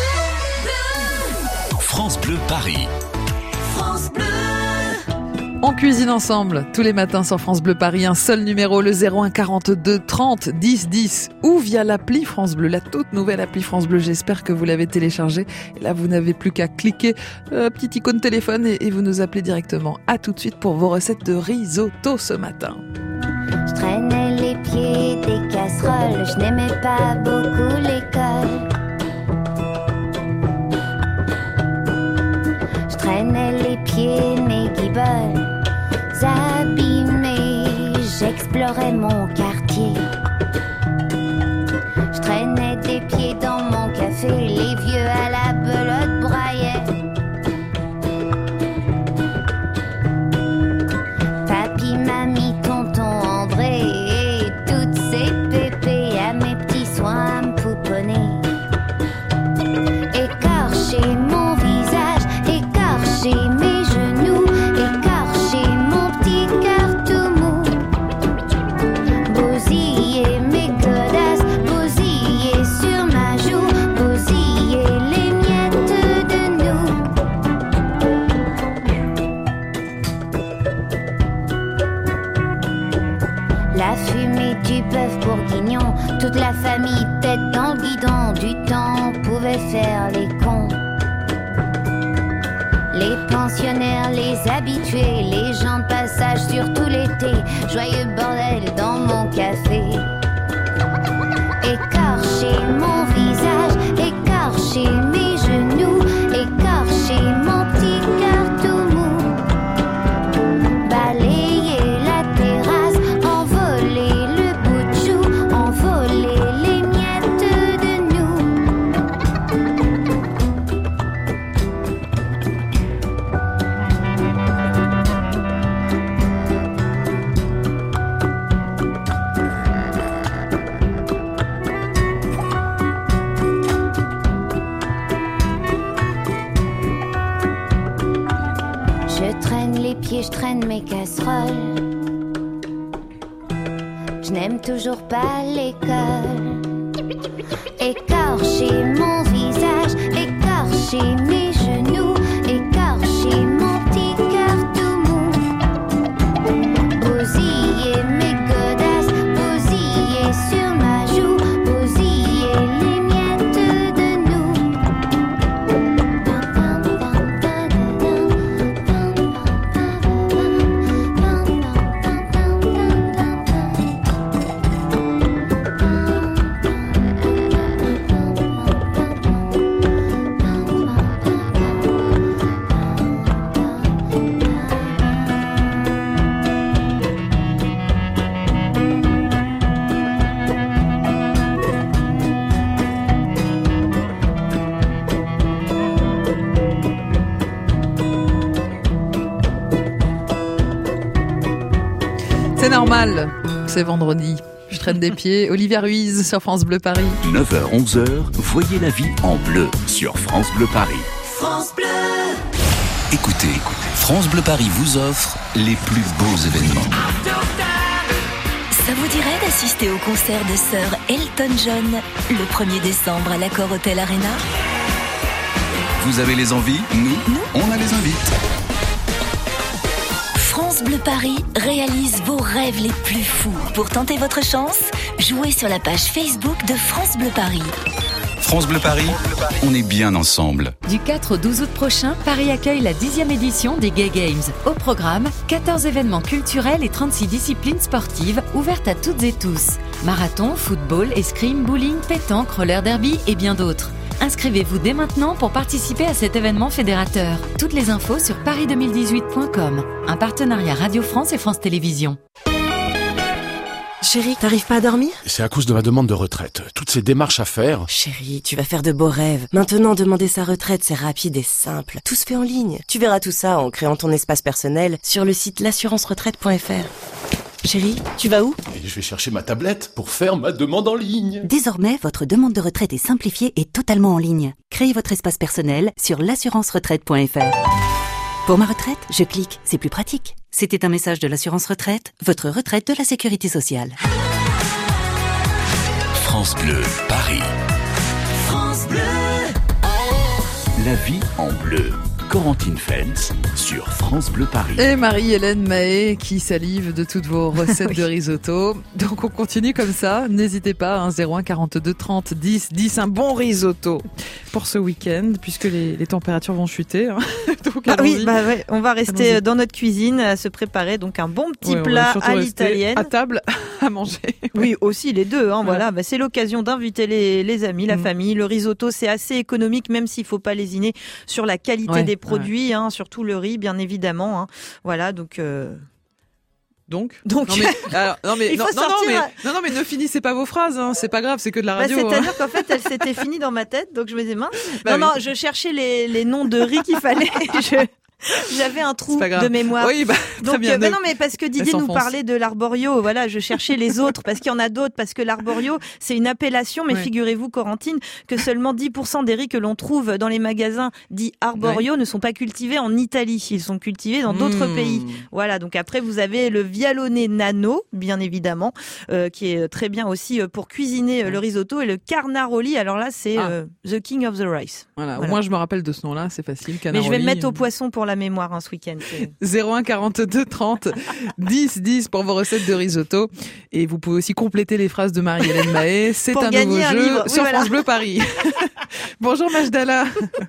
France Bleu Paris. France Bleu. On cuisine ensemble tous les matins sur France Bleu Paris. Un seul numéro, le zéro un quarante-deux trente dix dix, ou via l'appli France Bleu, la toute nouvelle appli France Bleu. J'espère que vous l'avez téléchargée. Et là, vous n'avez plus qu'à cliquer euh, petite icône téléphone et, et vous nous appelez directement. À tout de suite pour vos recettes de risotto ce matin. Je traînais les pieds des casseroles, je n'aimais pas beaucoup l'école. Je traînais les pieds, mes guiboles abîmés, j'explorais mon quartier. Je traînais des pieds dans mon café, les vieux à la belote braillaient. Papy, mamie, tonton André et toutes ces pépées à mes petits soins à me pouponner. Écorcher mon visage, écorcher mes genoux, écorcher mon petit cœur tout mou. Bousiller mes godasses, bousiller sur ma joue, bousiller pensionnaires, les habitués, les gens de passage surtout l'été. Joyeux bordel dans mon café. Écorcher mon visage, écorcher mes genoux, écorcher mon petit cœur tout mou. Balayer la terrasse, envoler le bout de joue, envoler les miettes de nous. Je traîne les pieds, je traîne mes casseroles. Je n'aime toujours pas l'école. Écorcher mon visage, écorcher mes genoux, écorcher mon petit cœur tout mou. Bousiller mes godasses, bousiller sur ma joue, bousiller les miettes de nous. C'est normal, c'est vendredi. Je traîne des pieds. Olivia Ruiz sur France Bleu Paris. neuf heures onze heures, voyez la vie en bleu sur France Bleu Paris. France Bleu. Écoutez, France Bleu Paris vous offre les plus beaux événements. Ça vous dirait d'assister au concert de Sir Elton John le premier décembre à l'Accor Hotel Arena? Vous avez les envies? Nous, Nous on a les invite. France Bleu Paris réalise vos rêves les plus fous. Pour tenter votre chance, jouez sur la page Facebook de France Bleu Paris. France Bleu Paris, on est bien ensemble. Du quatre au douze août prochain, Paris accueille la dixième édition des Gay Games. Au programme, quatorze événements culturels et trente-six disciplines sportives ouvertes à toutes et tous. Marathon, football, escrime, bowling, pétanque, roller derby et bien d'autres. Inscrivez-vous dès maintenant pour participer à cet événement fédérateur. Toutes les infos sur paris deux mille dix-huit point com. Un partenariat Radio France et France Télévisions. Chérie, t'arrives pas à dormir? C'est à cause de ma demande de retraite. Toutes ces démarches à faire. Chérie, tu vas faire de beaux rêves. Maintenant, demander sa retraite, c'est rapide et simple. Tout se fait en ligne. Tu verras tout ça en créant ton espace personnel sur le site l'assurance retraite point f r. Chérie, tu vas où? Et je vais chercher ma tablette pour faire ma demande en ligne. Désormais, votre demande de retraite est simplifiée et totalement en ligne. Créez votre espace personnel sur l'assurance retraite point f r. Pour ma retraite, je clique, c'est plus pratique. C'était un message de l'assurance retraite, votre retraite de la sécurité sociale. France Bleu Paris. France Bleu. La vie en bleu. Corentine Feltz sur France Bleu Paris. Et Marie-Hélène Mahé qui salive de toutes vos recettes oui. de risotto. Donc on continue comme ça. N'hésitez pas, hein, zéro un quarante-deux trente dix dix, un bon risotto pour ce week-end puisque les, les températures vont chuter. Hein. Donc, ah oui, bah ouais, on va rester allons-y. Dans notre cuisine à se préparer donc un bon petit ouais, plat à l'italienne. À table à manger. Oui, aussi les deux. Hein, ouais. Voilà, bah, c'est l'occasion d'inviter les, les amis, la mmh. famille. Le risotto, c'est assez économique, même s'il faut pas lésiner sur la qualité ouais. des produits, ouais. hein, surtout le riz, bien évidemment. Hein. Voilà, donc. Euh... Donc, donc, non mais, alors, non mais, non, non, non, mais, non, non, mais ne finissez pas vos phrases, hein, c'est pas grave, c'est que de la radio. Bah, c'est-à-dire hein. qu'en fait, elle s'était finie dans ma tête, donc je me disais mince. Bah, non, oui. non, je cherchais les, les noms de riz qu'il fallait. je... J'avais un trou de mémoire. Oui, bah, donc, très bien. Euh, bah non, mais parce que Didier nous parlait de l'arborio, voilà, je cherchais les autres, parce qu'il y en a d'autres, parce que l'arborio, c'est une appellation, mais ouais. figurez-vous, Corentine, que seulement dix pour cent des riz que l'on trouve dans les magasins dits arborio ouais. ne sont pas cultivés en Italie, ils sont cultivés dans d'autres mmh. pays. Voilà, donc après, vous avez le Vialone Nano, bien évidemment, euh, qui est très bien aussi pour cuisiner ouais. le risotto, et le Carnaroli, alors là, c'est ah. euh, The King of the Rice. Voilà, voilà, au moins je me rappelle de ce nom-là, c'est facile. Carnaroli, mais je vais me mettre au poisson pour pour la mémoire hein, ce week-end. C'est... zéro un quarante-deux trente dix dix pour vos recettes de risotto. Et vous pouvez aussi compléter les phrases de Marie-Hélène Mahé. C'est pour un nouveau un jeu livre. sur oui, France voilà. Bleu Paris. Bonjour Majdallah.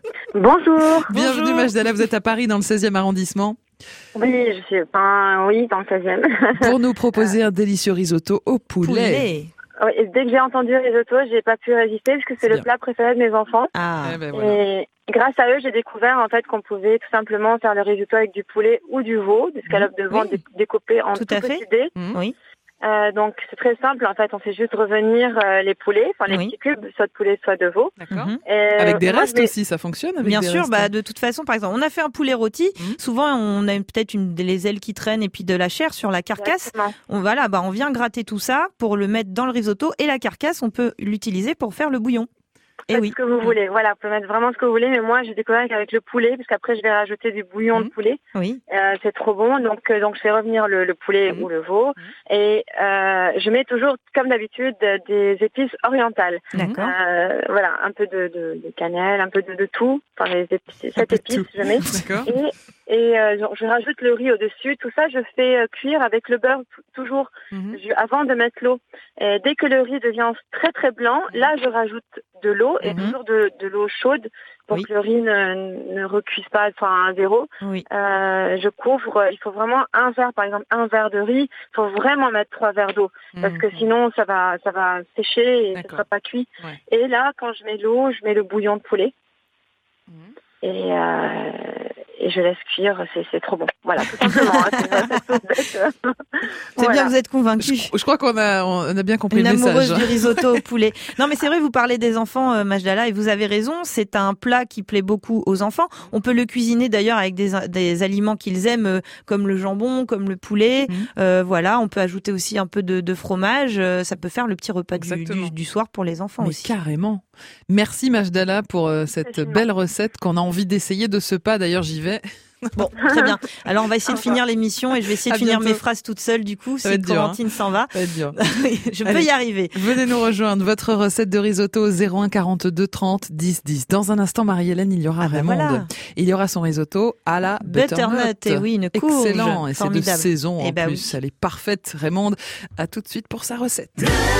Bonjour. Bienvenue Bonjour. Majdallah, vous êtes à Paris dans le seizième arrondissement. Oui, je suis pas, oui, dans le seizième. Pour nous proposer un délicieux risotto au poulet. poulet. Oui, et dès que j'ai entendu risotto, j'ai pas pu résister parce que c'est, c'est le bien. plat préféré de mes enfants. Ah, et, ben voilà. et grâce à eux, j'ai découvert en fait qu'on pouvait tout simplement faire le risotto avec du poulet ou du veau, des scalopes mmh. de veau oui. découpées en tout, tout petits dés. Mmh. Oui. Euh, donc c'est très simple en fait, on fait juste revenir euh, les poulets, enfin les oui. petits cubes, soit de poulet, soit de veau. D'accord. Et, avec des restes vais... aussi, ça fonctionne avec Bien des sûr, restes. bah de toute façon, par exemple, on a fait un poulet rôti. Mmh. Souvent, on a peut-être une les ailes qui traînent et puis de la chair sur la carcasse. Exactement. On voilà, bah on vient gratter tout ça pour le mettre dans le risotto et la carcasse, on peut l'utiliser pour faire le bouillon. Et oui. Ce que vous voulez, voilà, vous pouvez mettre vraiment ce que vous voulez, mais moi j'ai découvert qu'avec le poulet, parce qu'après je vais rajouter du bouillon mmh. de poulet, oui. euh, c'est trop bon, donc euh, donc je fais revenir le, le poulet mmh. ou le veau, mmh. et euh, je mets toujours, comme d'habitude, des épices orientales. D'accord. Euh, voilà, un peu de, de, de cannelle, un peu de, de tout, enfin les épices, sept épices je mets. D'accord. Et Et euh, je rajoute le riz au-dessus. Tout ça, je fais euh, cuire avec le beurre t- toujours mmh. je, avant de mettre l'eau. Et dès que le riz devient très très blanc, là, je rajoute de l'eau et mmh. toujours de, de l'eau chaude pour oui. que le riz ne, ne recuise pas, enfin à zéro. Oui. Euh, je couvre. Il faut vraiment un verre, par exemple, un verre de riz. Il faut vraiment mettre trois verres d'eau mmh. parce que sinon, ça va, ça va sécher et D'accord. ça sera pas cuit. Ouais. Et là, quand je mets l'eau, je mets le bouillon de poulet. Mmh. Et, euh, et je laisse cuire, c'est, c'est trop bon. Voilà, tout simplement. Hein, c'est c'est, c'est voilà. bien, vous êtes convaincus. Je, je crois qu'on a, on a bien compris Une le message. Une amoureuse du risotto au poulet. Non, mais c'est vrai, vous parlez des enfants, euh, Majdallah, et vous avez raison. C'est un plat qui plaît beaucoup aux enfants. On peut le cuisiner d'ailleurs avec des, des aliments qu'ils aiment, euh, comme le jambon, comme le poulet. Mmh. Euh, voilà, on peut ajouter aussi un peu de, de fromage. Euh, ça peut faire le petit repas du, du, du soir pour les enfants mais aussi. Carrément. Merci Majdallah pour euh, cette belle recette qu'on a envie d'essayer de ce pas. D'ailleurs, j'y vais. Bon, très bien. Alors, on va essayer de finir l'émission et je vais essayer de finir mes phrases toute seule, du coup, ça si Corentine hein. s'en va. Ça va être dur. Je peux Allez, y arriver. Venez nous rejoindre. Votre recette de risotto au zéro un quarante-deux trente dix dix. Dans un instant, Marie-Hélène, il y aura ah ben Raymond. Voilà. Il y aura son risotto à la butternut. butternut et oui, une courge. Excellent. Et Formidable. C'est de saison en bah plus. Oui. Elle est parfaite, Raymond. À tout de suite pour sa recette.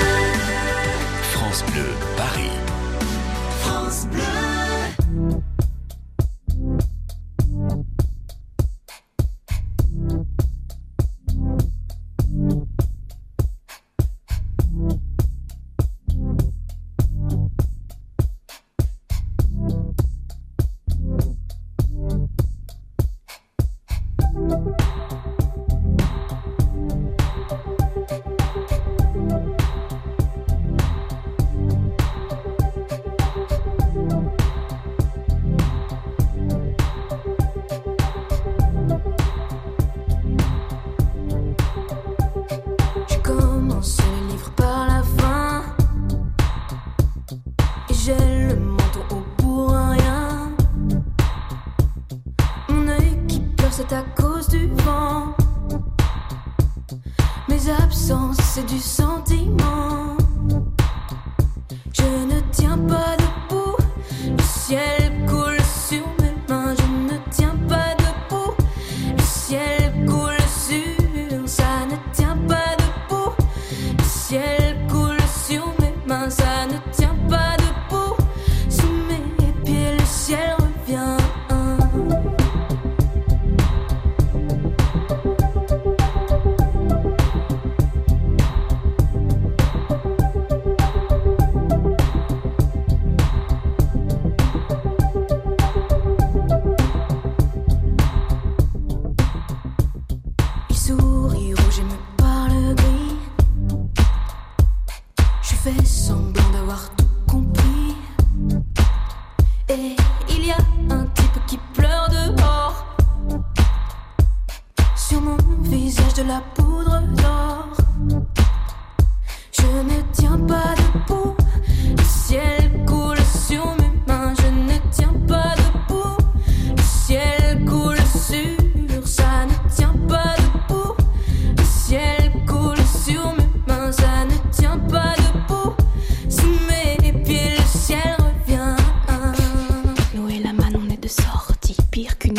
France Bleu, Paris. France Bleu. C'est à cause du vent. Mes absences, c'est du sentiment. Je ne tiens pas debout. Le ciel coule sur mes mains. Je ne tiens pas debout. Le ciel coule sur. Ça ne tient pas debout. Le ciel coule sur mes mains. Ça ne tient pas debout. Sous mes pieds, le ciel revient.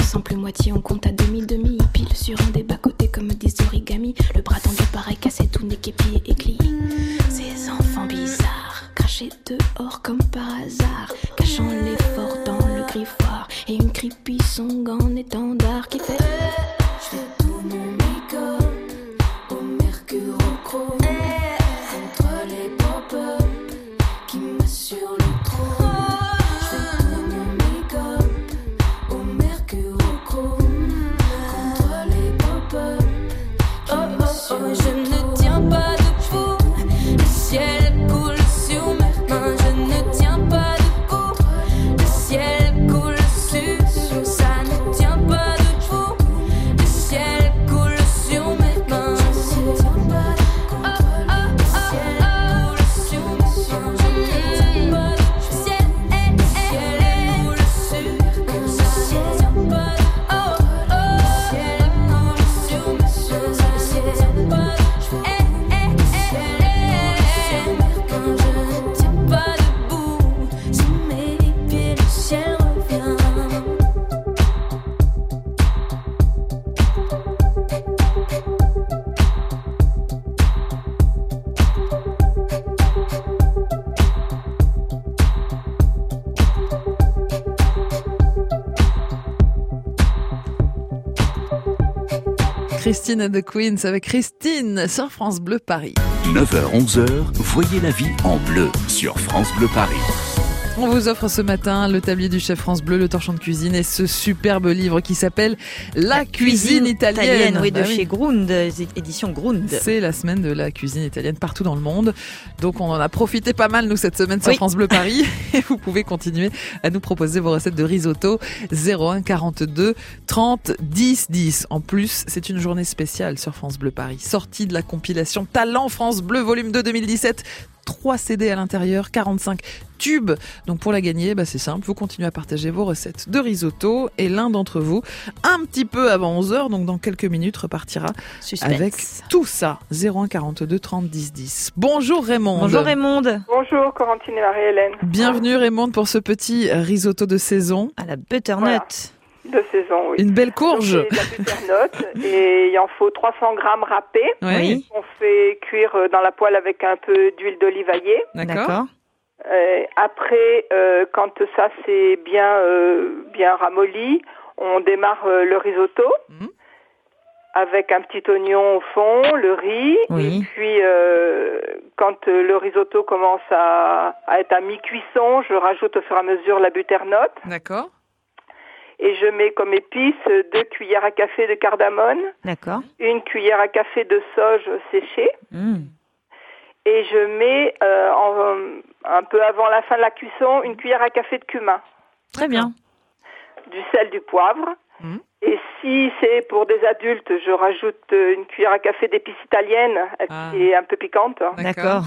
sans plus moitié, on compte à demi-demi. Pile sur un des bas-côtés comme des origamis. Le bras tendu pareil, cassé, tout n'est qu'épié et cli. Ces enfants bizarres, crachés dehors comme par hasard, cachant l'effort dans le griffoir. Et une creepy song en étendard qui fait je fais tout mon make-up au mercurochrome contre les pop-up qui m'assurent le trône. Je fais tout mon make-up au mercurochrome contre les pop-up qui m'assurent le trône. Je ne tiens pas debout, le ciel coule sur mes mains. Je ne tiens pas debout, le ciel coule sur, ça ne tient pas debout, le ciel coule sur mes mains. Je ne tiens pas debout, le ciel coule sur mes mains. Je ne tiens pas debout, le ciel coule sur mes mains. Je ne tiens pas debout, le ciel coule sur mes mains. Je ne tiens pas debout. Christine and the Queens avec Christine sur France Bleu Paris. neuf heures onze heures, voyez la vie en bleu sur France Bleu Paris. On vous offre ce matin le tablier du chef France Bleu, le torchon de cuisine et ce superbe livre qui s'appelle La, la cuisine, cuisine italienne. italienne. Oui, de bah chez oui. Grund, édition Grund. C'est la semaine de la cuisine italienne partout dans le monde. Donc on en a profité pas mal nous cette semaine sur oui. France Bleu Paris. Et vous pouvez continuer à nous proposer vos recettes de risotto zéro un quarante-deux trente dix dix. En plus, c'est une journée spéciale sur France Bleu Paris. Sortie de la compilation Talent France Bleu volume deux deux mille dix-sept. trois C D à l'intérieur, quarante-cinq tubes. Donc pour la gagner, bah c'est simple, vous continuez à partager vos recettes de risotto et l'un d'entre vous, un petit peu avant onze heures, donc dans quelques minutes, repartira Suspense. Avec tout ça. zéro un quarante-deux trente dix dix. Bonjour Raymond. Bonjour Raymond. Bonjour Corentine et Marie-Hélène. Bienvenue Raymond pour ce petit risotto de saison. À la butternut. Voilà. De saison, oui. Une belle courge. Donc, la butternut et il en faut trois cents grammes râpés. Oui. On fait cuire dans la poêle avec un peu d'huile d'olive aillée. D'accord. Euh, après, euh, quand ça c'est bien euh, bien ramolli, on démarre euh, le risotto mmh. avec un petit oignon au fond, le riz. Oui. Et puis, euh, quand euh, le risotto commence à, à être à mi-cuisson, je rajoute au fur et à mesure la butternut. D'accord. Et je mets comme épices deux cuillères à café de cardamone. D'accord. Une cuillère à café de sauge séchée. Mmh. Et je mets, euh, en, un peu avant la fin de la cuisson, une cuillère à café de cumin. Très bien. Du sel, du poivre. Mmh. Et si c'est pour des adultes, je rajoute une cuillère à café d'épices italiennes, ah. qui est un peu piquante. D'accord.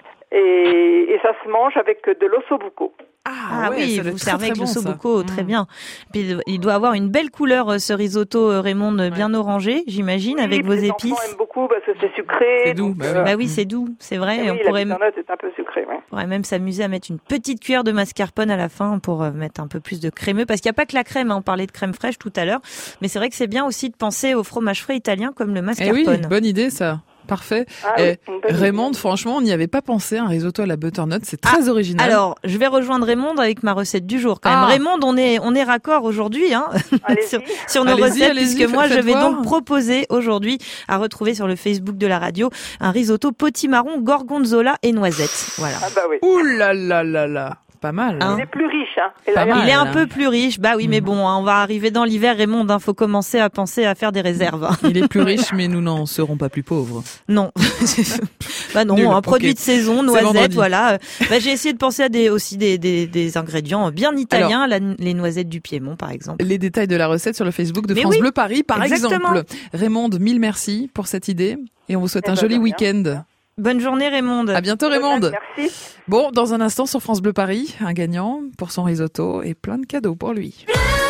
Et, et ça se mange avec de l'ossobuco. Ah, ah ouais, oui, vous servez avec l'ossobuco, très bien. Puis il doit avoir une belle couleur ce risotto, Raymond, ouais. bien orangé, j'imagine, oui, avec vos les épices. Enfants aiment beaucoup parce que c'est sucré. C'est doux. Donc, bah, euh... bah oui, c'est doux, c'est vrai. Et on oui, pourrait la butternut est un peu sucré. Ouais. On pourrait même s'amuser à mettre une petite cuillère de mascarpone à la fin pour mettre un peu plus de crémeux, parce qu'il n'y a pas que la crème. Hein. On parlait de crème fraîche tout à l'heure, mais c'est vrai que c'est bien aussi de penser au fromage frais italien comme le mascarpone. Eh oui, bonne idée ça. Parfait. Ah, oui, Raymond, franchement, on n'y avait pas pensé, un risotto à la butternut, c'est très ah, original. Alors, je vais rejoindre Raymond avec ma recette du jour. Quand même. Ah. Raymond, on est on est raccord aujourd'hui hein, sur, sur nos allez-y, recettes, allez-y, puisque moi, je vais voir. donc proposer aujourd'hui à retrouver sur le Facebook de la radio un risotto potimarron, gorgonzola et noisettes. Voilà. Ah bah oui. Ouh là là là là. Pas mal. Hein. Il est plus riche. Hein. Pas mal, il est un là. peu plus riche. Bah oui, mmh. mais bon, hein, on va arriver dans l'hiver, Raymond. Il hein, faut commencer à penser à faire des réserves. Hein. Il est plus riche, mais nous n'en serons pas plus pauvres. Non. bah non, Nul. un produit okay. de saison, noisettes, voilà. Bah, j'ai essayé de penser à des, aussi des, des, des ingrédients bien italiens, Alors, la, les noisettes du Piémont, par exemple. Les détails de la recette sur le Facebook de mais France oui, Bleu Paris, par exactement. exemple. Raymond, mille merci pour cette idée. Et on vous souhaite et un joli week-end. Bonne journée Raymond. À bientôt Raymond. Merci. Bon, dans un instant sur France Bleu Paris, un gagnant pour son risotto et plein de cadeaux pour lui.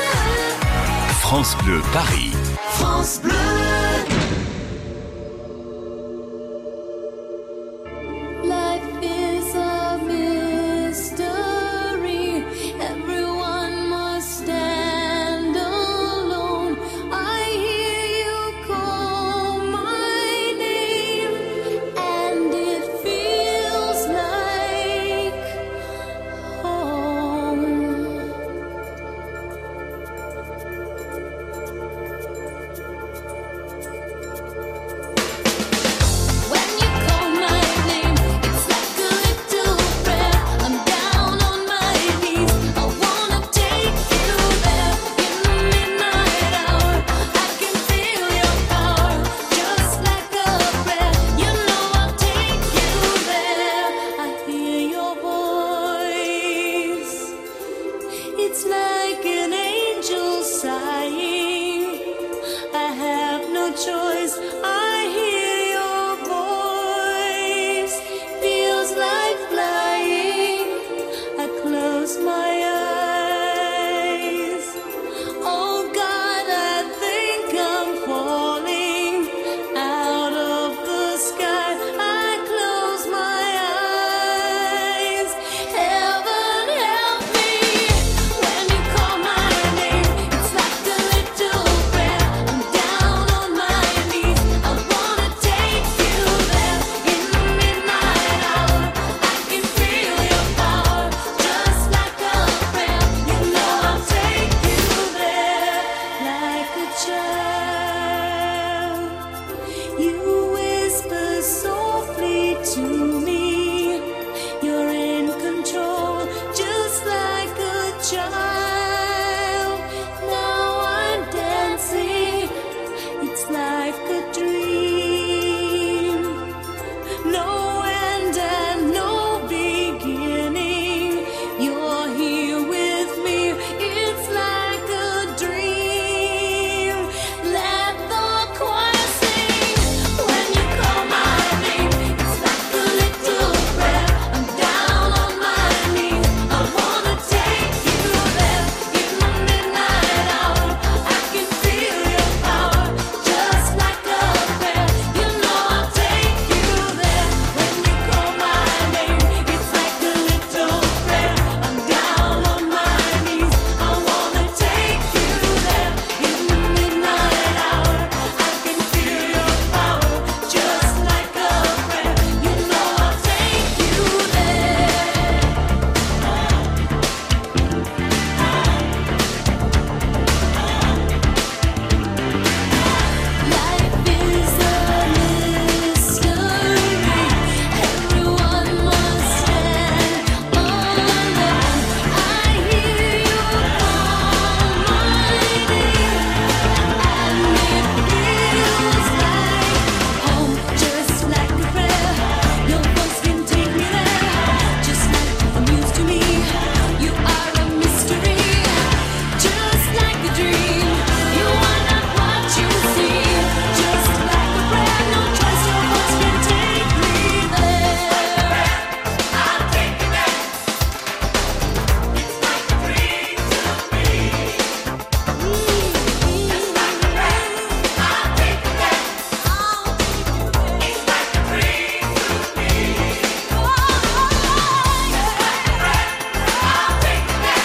France Bleu Paris. France Bleu. Life is a mystery. Everyone must stand alone. choice. I hear your voice. Feels like flying. I close my eyes. Oh God, I think I'm falling out of the sky. I close my eyes. Heaven help me when you call my name. It's like a little prayer. I'm down on my knees. I wanna take you there in the midnight hour. I can feel your power, just like a prayer. You know I'll take you there like a child. You whisper softly to me. You're in control, just like a child. Now I'm dancing. It's like a dream. No end and no beginning. You're here with me. It's like a dream. Let the choir sing when you call my name. It's like a little prayer. I'm down on my knees. I wanna take you there in the midnight hour. I can feel your power, just like a prayer. You know I'll take you there when you call my name. It's like a little prayer. I'm down on my knees. I wanna take you there in the midnight hour. I can feel your power, just like a prayer. You know I'll take you there. Life is a mystery. Everyone must stand alone. I hear you call my name, and it feels like home, just like a prayer. Your voice can take me there, just like the news to me. You are a mystery, just like a dream. You are not what you see, just like a prayer. No choice, your voice can take me there. I'll take you there. It's like a dream to me. Just like a prayer. I'll take you there. It's like a dream to me. Just like a prayer. I'll take you there.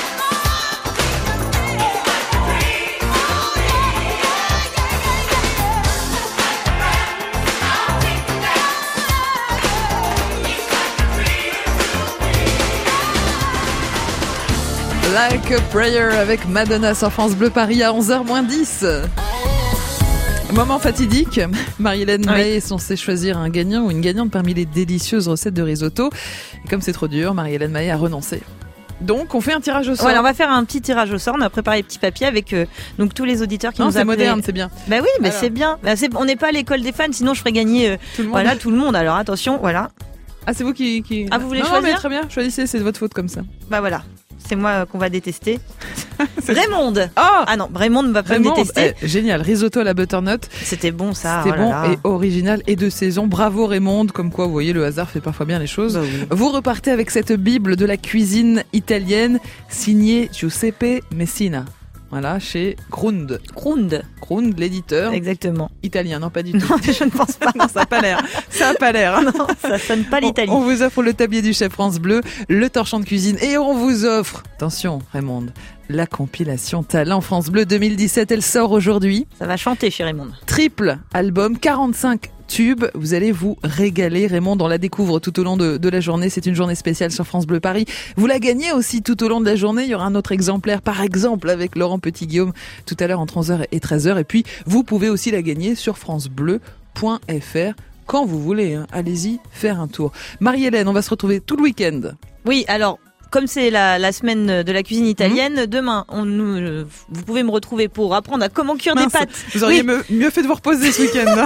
Like a Prayer avec Madonna sur France Bleu Paris à onze heures moins dix. Moment fatidique, Marie-Hélène Oui. May est censée choisir un gagnant ou une gagnante parmi les délicieuses recettes de risotto. Et comme c'est trop dur, Marie-Hélène May a renoncé. Donc on fait un tirage au sort. Voilà, on va faire un petit tirage au sort. On a préparé les petits papiers avec euh, donc tous les auditeurs qui Non, nous c'est appelaient. moderne, c'est bien. Bah oui, mais Alors. c'est bien. Bah, c'est- on n'est pas à l'école des fans, sinon je ferais gagner euh, Tout le monde. voilà tout le monde. Alors attention, voilà. Ah, c'est vous qui, qui... Ah, vous voulez non, choisir non, mais très bien, choisissez, c'est de votre faute comme ça. Bah voilà. C'est moi euh, qu'on va détester. Raymond. Oh Ah non, Raymond ne va pas Raymond, me détester. eh, génial, risotto à la butternut. C'était bon ça. C'était oh là bon là. et original et de saison. Bravo Raymond, comme quoi vous voyez le hasard fait parfois bien les choses. Bah oui. Vous repartez avec cette bible de la cuisine italienne signée Giuseppe Messina. Voilà, chez Grund. Grund. Grund, l'éditeur. Exactement. Italien, non pas du tout. Non, je ne pense pas. Non, ça n'a pas l'air. Ça n'a pas l'air. Non, ça sonne pas l'Italie. On, on vous offre le tablier du chef France Bleu, le torchon de cuisine et on vous offre, attention Raymond, la compilation Talent France Bleu deux mille dix-sept. Elle sort aujourd'hui. Ça va chanter chez Raymond. Triple album, quarante-cinq tubes. Vous allez vous régaler. Raymond, on la découvre tout au long de, de la journée. C'est une journée spéciale sur France Bleu Paris. Vous la gagnez aussi tout au long de la journée. Il y aura un autre exemplaire, par exemple, avec Laurent Petit-Guillaume tout à l'heure entre onze heures et treize heures. Et puis, vous pouvez aussi la gagner sur francebleu point f r quand vous voulez. Hein. Allez-y, faire un tour. Marie-Hélène, on va se retrouver tout le week-end. Oui, alors... Comme c'est la, la semaine de la cuisine italienne, mmh. demain, on nous, euh, vous pouvez me retrouver pour apprendre à comment cuire Mince, des pâtes. Vous auriez oui. mieux, mieux fait de vous reposer ce week-end.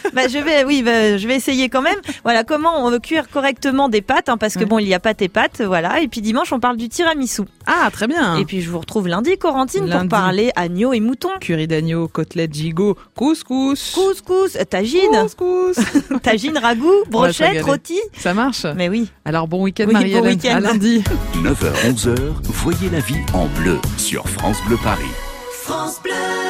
Bah, je vais, oui, bah, je vais essayer quand même. Voilà, comment on veut cuire correctement des pâtes, hein, parce que ouais. bon, il y a pâtes et pâtes, voilà. Et puis dimanche, on parle du tiramisu. Ah, très bien. Et puis je vous retrouve lundi, Corentine, lundi. Pour parler agneau et mouton. Curry d'agneau, côtelette, gigot, couscous. Couscous, tagine. Couscous. Tagine, ragoût, brochette, rôti. Ça marche. Mais oui. Alors bon week-end, oui, Marie-Hélène. Bon week-end. À lundi. neuf heures onze heures, voyez la vie en bleu sur France Bleu Paris. France Bleu.